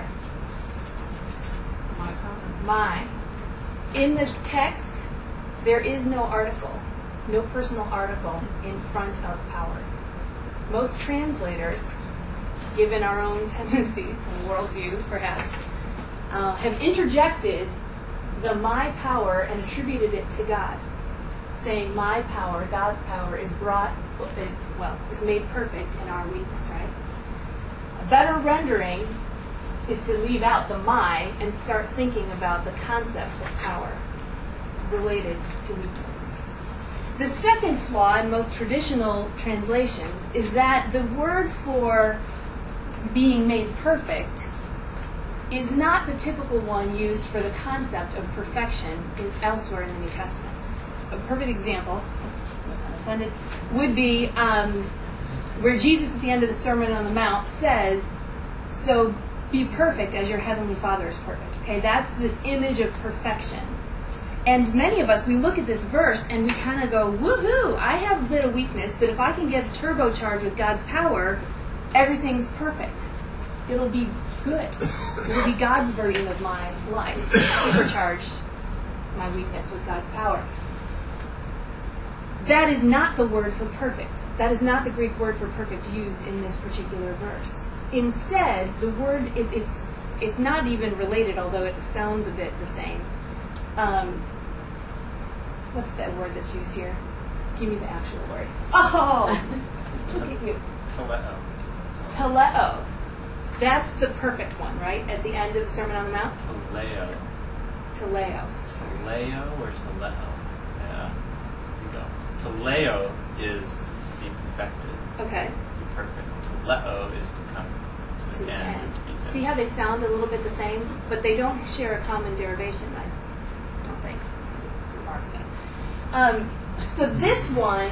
My power.
My. In the text, there is no article, no personal article in front of power. Most translators, given our own tendencies and worldview, perhaps, uh, have interjected the "my power" and attributed it to God, saying my power, God's power, is brought, is, well, is made perfect in our weakness, right? A better rendering is to leave out the "my" and start thinking about the concept of power related to weakness. The second flaw in most traditional translations is that the word for being made perfect is not the typical one used for the concept of perfection in, elsewhere in the New Testament. A perfect example, unintended, would be um, where Jesus at the end of the Sermon on the Mount says, "So be perfect as your heavenly Father is perfect." Okay, that's this image of perfection. And many of us, we look at this verse and we kind of go, woohoo, I have a bit of weakness, but if I can get turbocharged with God's power, everything's perfect. It'll be good. It'll be God's version of my life, supercharged my weakness with God's power. That is not the word for perfect. That is not the Greek word for perfect used in this particular verse. Instead, the word is, it's it's not even related, although it sounds a bit the same. Um, what's that word that's used here? Give me the actual word. Oh! Look at you.
Teleo.
Teleo. That's the perfect one, right? At the end of the Sermon on the Mount?
Teleo.
Teleos.
Teleo or teleo? Yeah. Here you go. Teleo is to be perfected.
Okay.
To be perfect. Teleo is to come to,
To
an
its
end.
end.
To be finished.
See how they sound a little bit the same? But they don't share a common derivation, I don't think. That's what Mark said. Um, so this one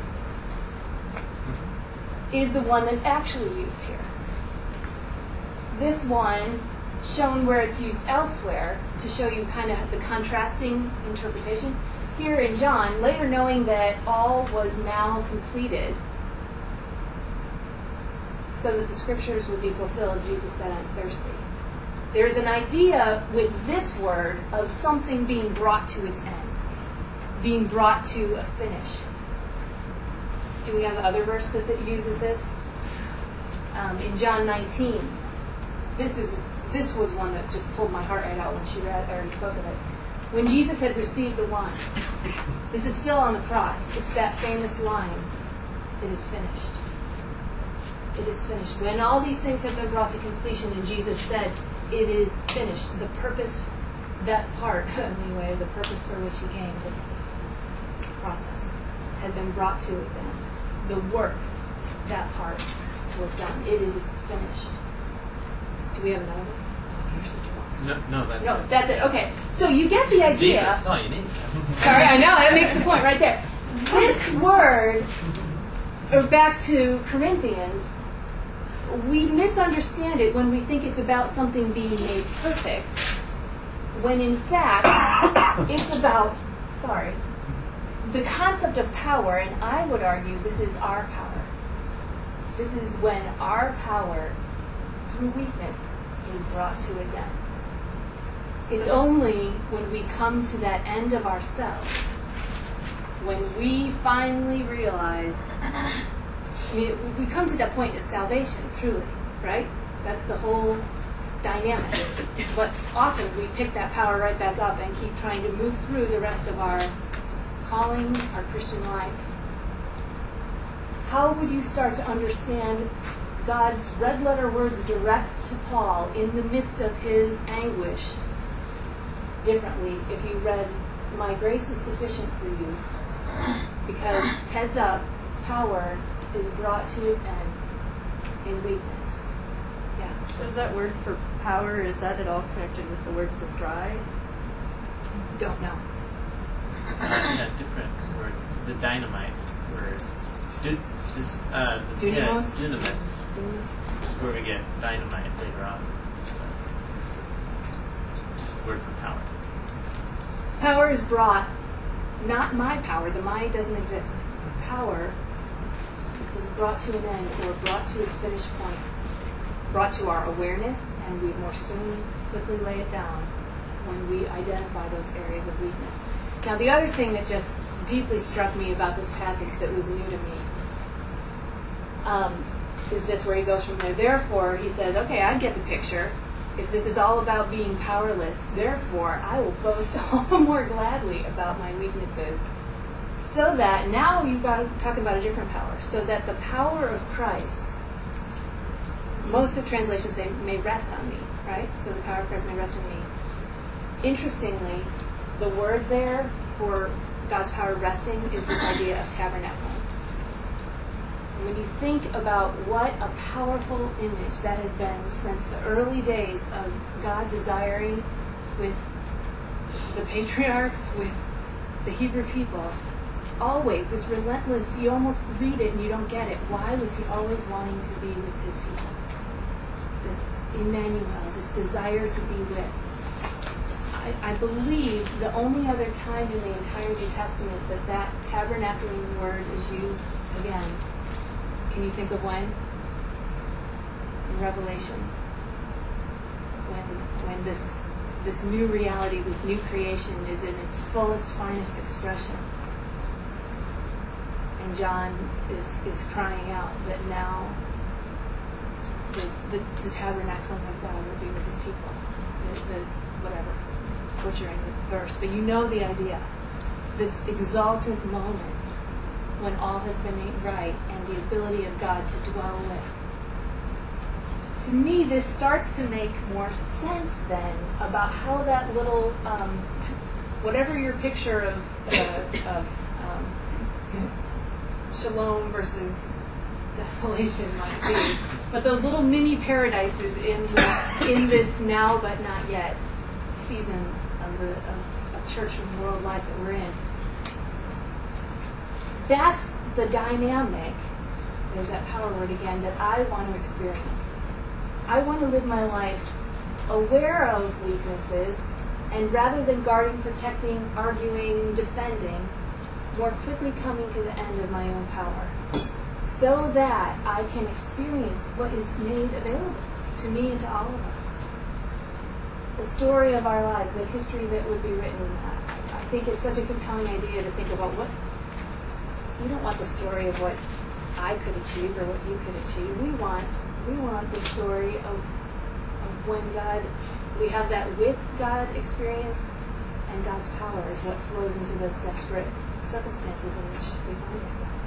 is the one that's actually used here. This one, shown where it's used elsewhere, to show you kind of the contrasting interpretation. Here in John, later knowing that all was now completed, so that the scriptures would be fulfilled, Jesus said, I'm thirsty. There's an idea with this word of something being brought to its end, being brought to a finish. Do we have the other verse that, that uses this? Um, in John nineteen, this is this was one that just pulled my heart right out when she read or spoke of it. When Jesus had received the wine, this is still on the cross. It's that famous line, it is finished. It is finished. When all these things have been brought to completion and Jesus said, it is finished, the purpose, that part, anyway, the purpose for which he came, this process, had been brought to its end. The work, that part, was done. It is finished. Do we have another one? Oh, you're such a box.
No, no, that's
No,
it.
that's it. Okay. So you get the idea.
Jesus, that's all you need.
Sorry, I know, that makes the point right there. This word, or back to Corinthians, we misunderstand it when we think it's about something being made perfect, when in fact it's about, sorry, the concept of power, and I would argue this is our power. This is when our power, through weakness, is brought to its end. It's only when we come to that end of ourselves, when we finally realize, I mean, we come to that point in salvation, truly, right? That's the whole dynamic. But often we pick that power right back up and keep trying to move through the rest of our calling, our Christian life. How would you start to understand God's red letter words direct to Paul in the midst of his anguish differently if you read, my grace is sufficient for you? Because, heads up, power is brought to its end in weakness. Yeah.
So is that word for power, is that at all connected with the word for pride?
Don't know.
Yeah, different words. The dynamite word. Did, is, uh,
Dynamos?
Yeah, dynamis. Is where we get dynamite later on. Just the word for power.
Power is brought, not my power, the my doesn't exist. Power is brought to an end or brought to its finished point, brought to our awareness, and we more soon quickly lay it down when we identify those areas of weakness. Now, the other thing that just deeply struck me about this passage that was new to me um, is this, where he goes from there. Therefore, he says, okay, I get the picture. If this is all about being powerless, therefore, I will boast all the more gladly about my weaknesses. So that, now you've got to talk about a different power, so that the power of Christ, most of translations say, may rest on me, right? So the power of Christ may rest on me. Interestingly, the word there for God's power resting is this idea of tabernacle. When you think about what a powerful image that has been since the early days of God desiring with the patriarchs, with the Hebrew people, always this relentless, you almost read it and you don't get it. Why was he always wanting to be with his people? This Emmanuel, this desire to be with. I, I believe the only other time in the entire New Testament that that tabernacling word is used again. Can you think of when? In Revelation. When when this this new reality, this new creation is in its fullest, finest expression. And John is, is crying out that now the, the, the tabernacling of God will be with his people. The, the whatever, butchering the verse. But you know the idea. This exalted moment when all has been made right and the ability of God to dwell with. To me, this starts to make more sense then about how that little, um, whatever your picture of, uh, of um, shalom versus desolation might be, but those little mini paradises in the, in this now but not yet season of the of, of church and world life that we're in. That's the dynamic, there's that power word again, that I want to experience. I want to live my life aware of weaknesses, and rather than guarding, protecting, arguing, defending, more quickly coming to the end of my own power. so that I can experience what is made available to me and to all of us. The story of our lives, the history that would be written. I, I think it's such a compelling idea to think about what, we don't want the story of what I could achieve or what you could achieve. We want, we want the story of, of when God, we have that with God experience, and God's power is what flows into those desperate circumstances in which we find ourselves.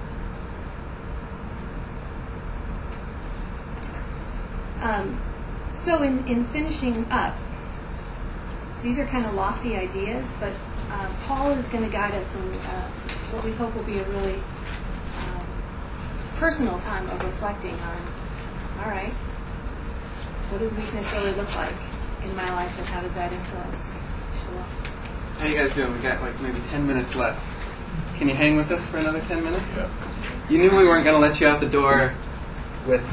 Um, so in, in finishing up, these are kind of lofty ideas, but uh, Paul is going to guide us in uh, what we hope will be a really um, personal time of reflecting on, all right, what does weakness really look like in my life, and how does that influence Shalom?
How you guys doing? We got like maybe ten minutes left. Can you hang with us for another ten minutes?
Yeah.
You knew we weren't going to let you out the door with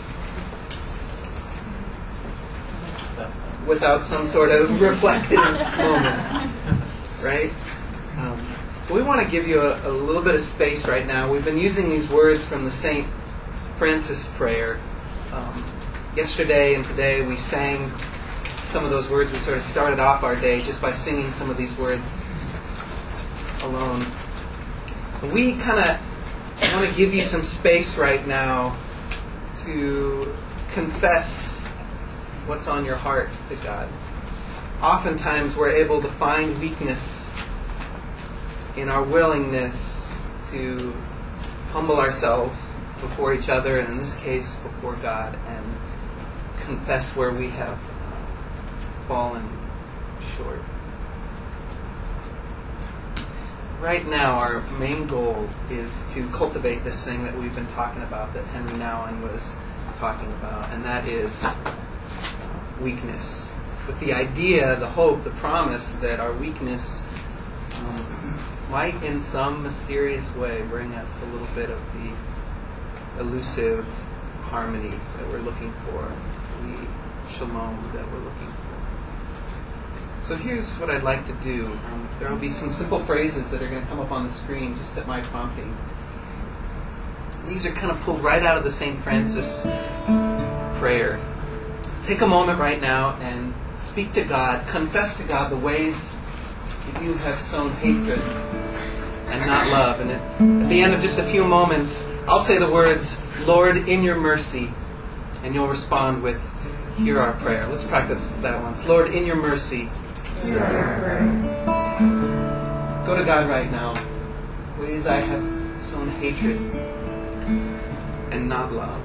without some sort of reflective moment, right? Um, so we want to give you a, a little bit of space right now. We've been using these words from the Saint Francis prayer. Um, yesterday and today we sang some of those words. We sort of started off our day just by singing some of these words alone. We kind of want to give you some space right now to confess what's on your heart to God. Oftentimes we're able to find weakness in our willingness to humble ourselves before each other, and in this case before God, and confess where we have fallen short. Right now our main goal is to cultivate this thing that we've been talking about, that Henry Nouwen was talking about, and that is weakness, with the idea, the hope, the promise that our weakness um, might in some mysterious way bring us a little bit of the elusive harmony that we're looking for, the shalom that we're looking for. So here's what I'd like to do. Um, there will be some simple phrases that are going to come up on the screen just at my prompting. These are kind of pulled right out of the Saint Francis prayer. Take a moment right now and speak to God, confess to God the ways that you have sown hatred and not love. And at the end of just a few moments, I'll say the words, Lord, in your mercy, and you'll respond with, hear our prayer. Let's practice that once. Lord, in your mercy, hear our prayer. Go to God right now. Ways I have sown hatred and not love.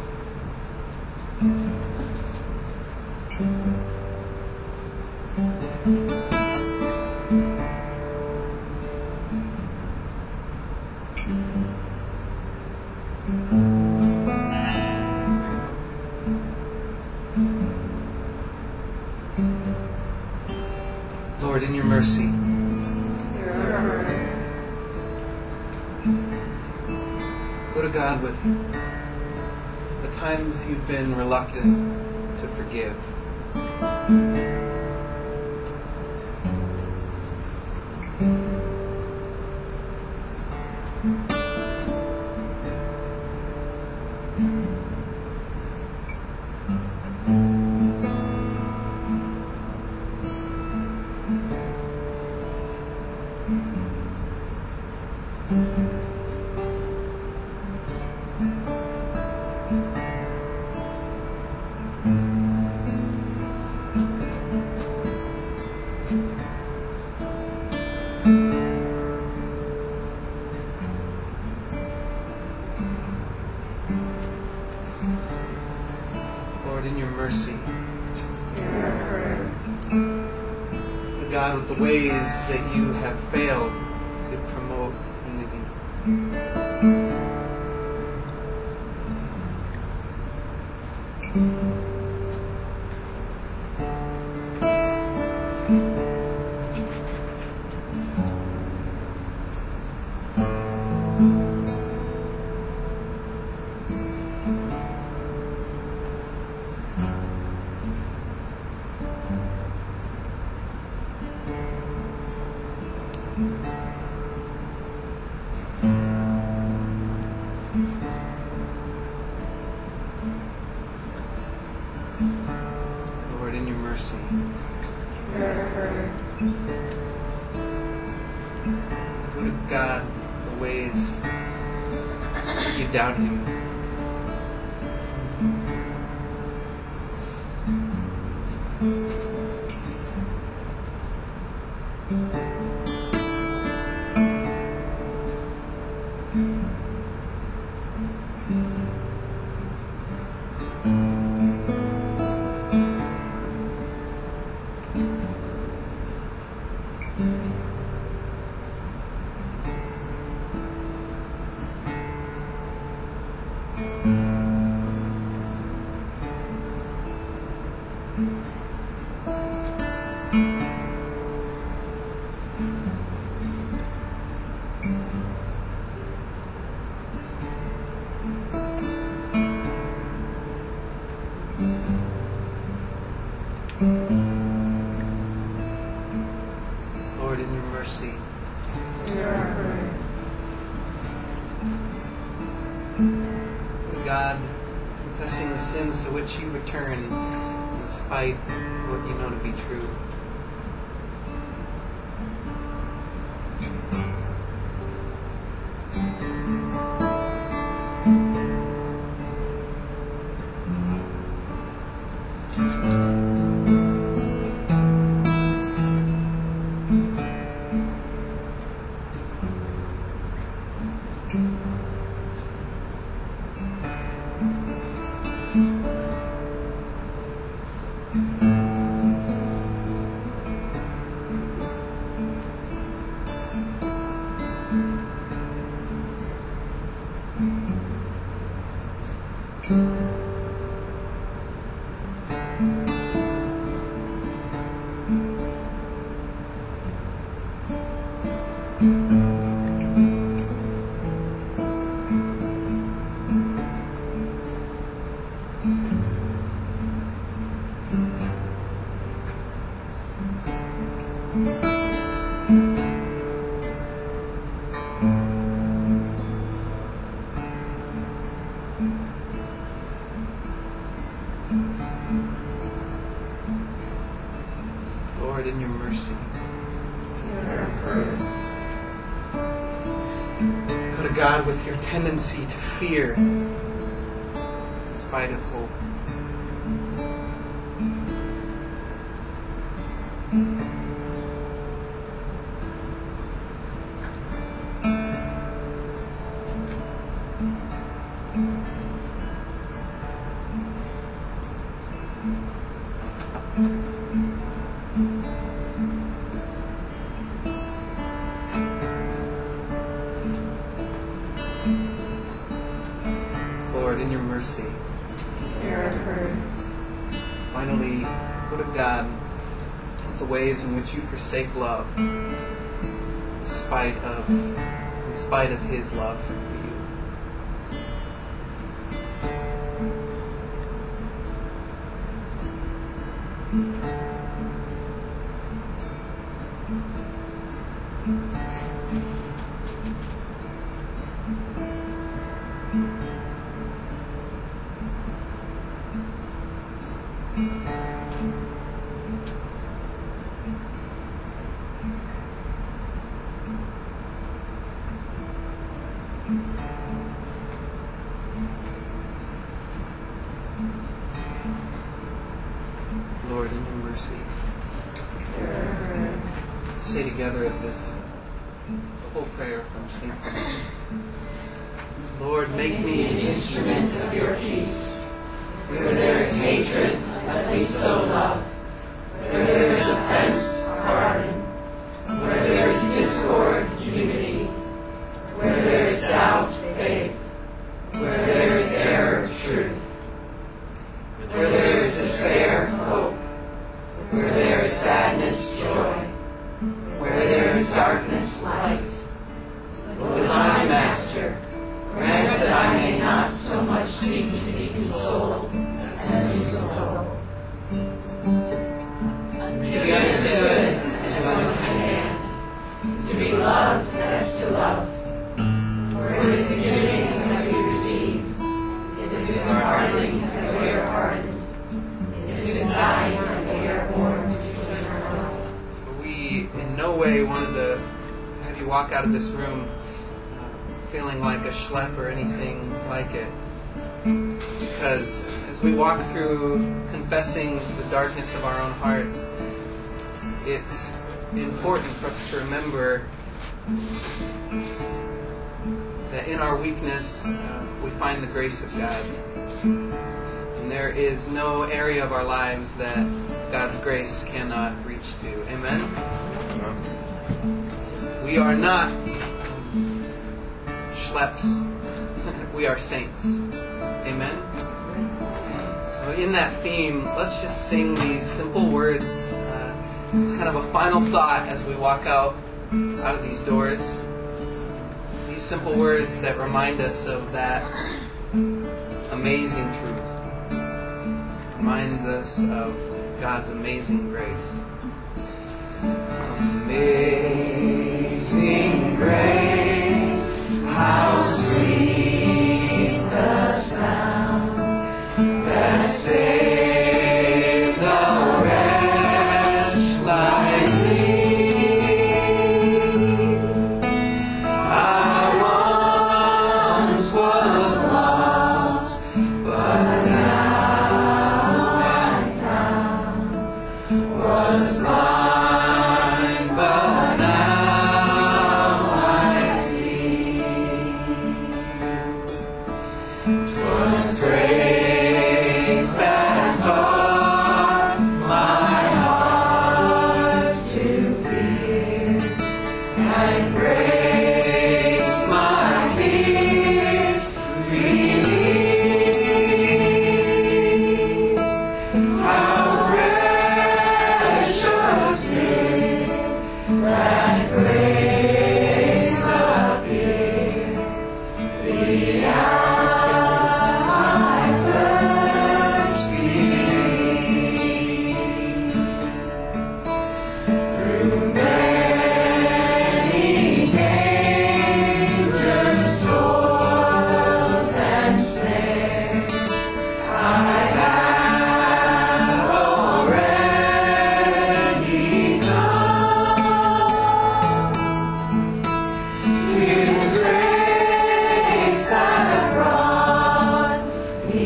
Lord, in your mercy, go to God with the times you've been reluctant to forgive. Lord, in your mercy, God, with the ways that you have failed to promote unity. God, the ways you doubt Him. Lord, in your mercy, God, confessing the sins to which you return in spite of what you know to be true. Lord, in your mercy, go to God with your tendency to fear in spite of hope. Lord, in your mercy, finally, go to God with the ways in which you forsake love, in spite of, in spite of His love for you. Lord, in your mercy, let's say together at this, the whole prayer from Saint Francis. Lord, make me an instrument of your peace.
Where there is hatred, let me sow love. Where there is offense, pardon. Where there is discord, unity. Where there is doubt, faith. Where there is error, truth. Where there is despair, hope. Where there is sadness, joy. Where there is darkness, light. Divine Master, grant that I may not so much seek to be consoled as to console. To be understood as to understand. To be loved as to love. For it is giving that we receive. It is pardoning that we are pardoned. It is dying that we are born to eternal life.
So we in no way wanted to have you walk out of this room uh, feeling like a schlep or anything like it. Because as we walk through confessing the darkness of our own hearts, it's important for us to remember that in our weakness uh, we find the grace of God. And there is no area of our lives that God's grace cannot reach to. Amen? We are not schleps. We are saints. Amen? So in that theme, let's just sing these simple words. Uh, it's kind of a final thought as we walk out, out of these doors. These simple words that remind us of that amazing truth. Reminds us of God's amazing grace. Amazing grace, how sweet the sound that saved the wretch like me. I once was lost, but now am found. Was blind, but now I see. 'Twas grace that taught my heart to fear, and grace my fears relieved. How precious did that grace appear the hour I first believed. Through many dangers, toils, and snares, I have already come. 'Tis grace that brought me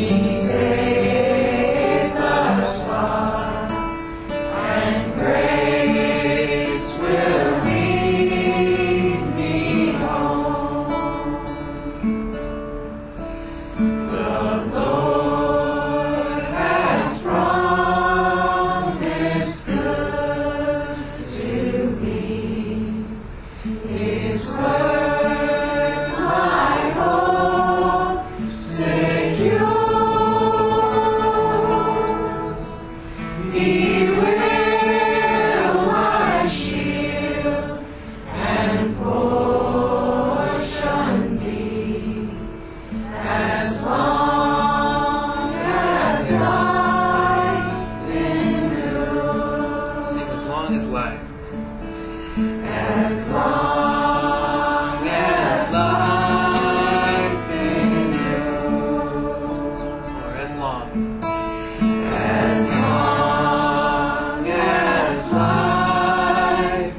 safe thus far, and grace will lead me home. The Lord has promised good to me. His word my hope secures. He will my shield and portion be, as long as life endures. Sing as long as life. As long as life endures. Once more, as long. As long as life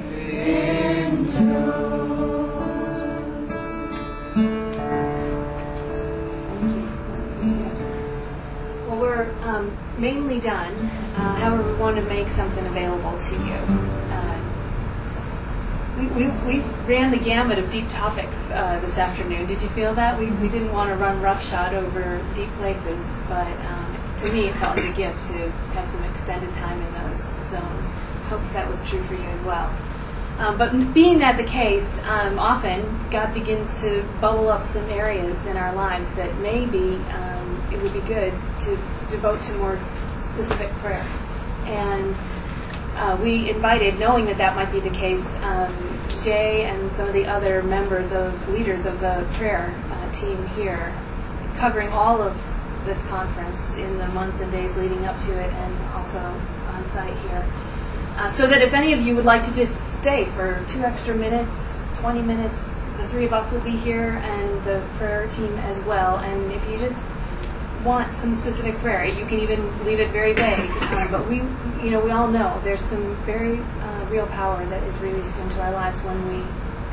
endures.
Well, we're um, mainly done. Uh, however, we want to make something available to you. Uh, we, we, we ran the gamut of deep topics uh, this afternoon. Did you feel that? We, we didn't want to run roughshod over deep places, but um, to me it felt like a gift to have some extended time in those zones. Hope that was true for you as well. Um, but being that the case, um, often God begins to bubble up some areas in our lives that maybe um, it would be good to devote to more specific prayer. And uh, we invited, knowing that that might be the case, um, Jay and some of the other members of leaders of the prayer uh, team here, covering all of this conference in the months and days leading up to it, and also on site here. Uh, so that if any of you would like to just stay for two extra minutes, twenty minutes, the three of us will be here and the prayer team as well. And if you just want some specific prayer, you can even leave it very vague. Uh, but we, you know, we all know there's some very uh, real power that is released into our lives when we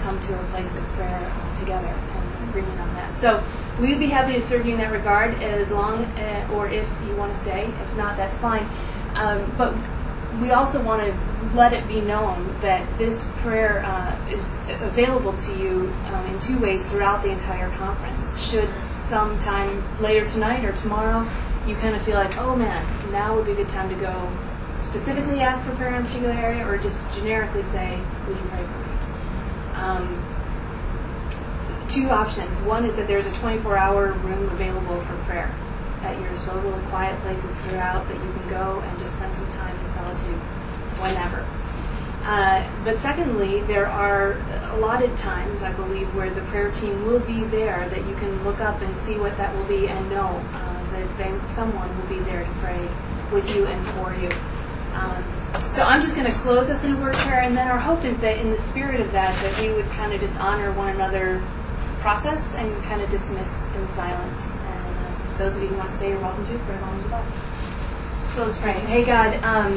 come to a place of prayer uh, together and agreement on that. So we would be happy to serve you in that regard as long, uh, or if you want to stay. If not, that's fine. Um, but we also want to let it be known that this prayer uh, is available to you um, in two ways throughout the entire conference. Should sometime later tonight or tomorrow you kind of feel like, oh man, now would be a good time to go specifically ask for prayer in a particular area, or just generically say, would you pray for me? Um, two options. One is that there's a twenty-four hour room available for prayer at your disposal, in quiet places throughout that you can go and just spend some time in solitude whenever. Uh, but secondly, there are allotted times, I believe, where the prayer team will be there that you can look up and see what that will be and know uh, that they, someone will be there to pray with you and for you. Um, so I'm just going to close us in a word of prayer, and then our hope is that in the spirit of that, that we would kind of just honor one another's process and kind of dismiss in silence. Those of you who want to stay, you're welcome to for as long as you like. So let's pray. Hey, God, um,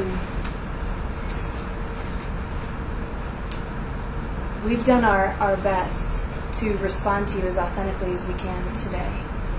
we've done our, our best to respond to you as authentically as we can today,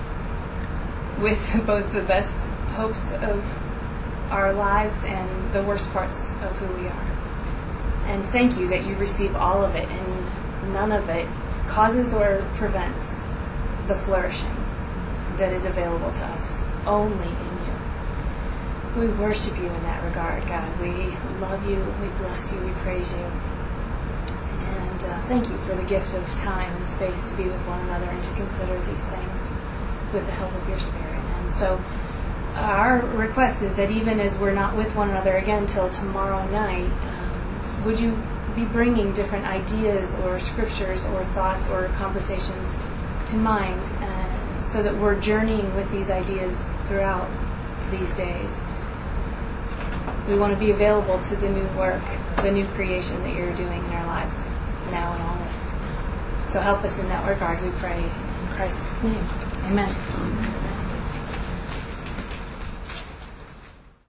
with both the best hopes of our lives and the worst parts of who we are. And thank you that you receive all of it, and none of it causes or prevents the flourishing that is available to us only in you. We worship you in that regard, God. We love you, we bless you, we praise you. And uh, thank you for the gift of time and space to be with one another and to consider these things with the help of your Spirit. And so our request is that even as we're not with one another again till tomorrow night, um, would you be bringing different ideas or scriptures or thoughts or conversations to mind, uh, so that we're journeying with these ideas throughout these days. We want to be available to the new work, the new creation that you're doing in our lives now and always. So help us in that regard, we pray. In Christ's name, amen.